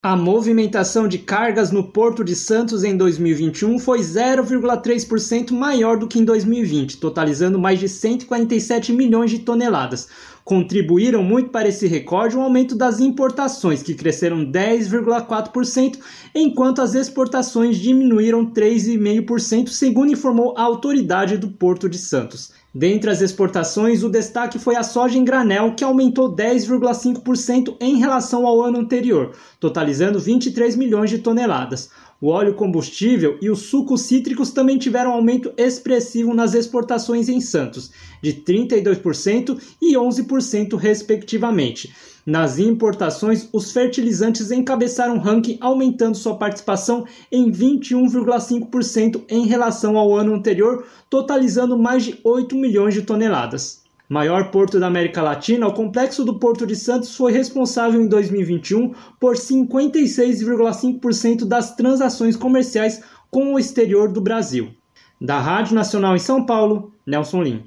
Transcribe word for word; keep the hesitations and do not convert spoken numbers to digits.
A movimentação de cargas no Porto de Santos em dois mil e vinte e um foi zero vírgula três por cento maior do que em dois mil e vinte, totalizando mais de cento e quarenta e sete milhões de toneladas. Contribuíram muito para esse recorde o aumento das importações, que cresceram dez vírgula quatro por cento, enquanto as exportações diminuíram três vírgula cinco por cento, segundo informou a autoridade do Porto de Santos. Dentre as exportações, o destaque foi a soja em granel, que aumentou dez vírgula cinco por cento em relação ao ano anterior, totalizando vinte e três milhões de toneladas. O óleo combustível e os sucos cítricos também tiveram aumento expressivo nas exportações em Santos, de trinta e dois por cento e onze por cento respectivamente. Nas importações, os fertilizantes encabeçaram o ranking, aumentando sua participação em vinte e um vírgula cinco por cento em relação ao ano anterior, totalizando mais de oito milhões de toneladas. Maior porto da América Latina, o Complexo do Porto de Santos foi responsável em dois mil e vinte e um por cinquenta e seis vírgula cinco por cento das transações comerciais com o exterior do Brasil. Da Rádio Nacional em São Paulo, Nelson Lim.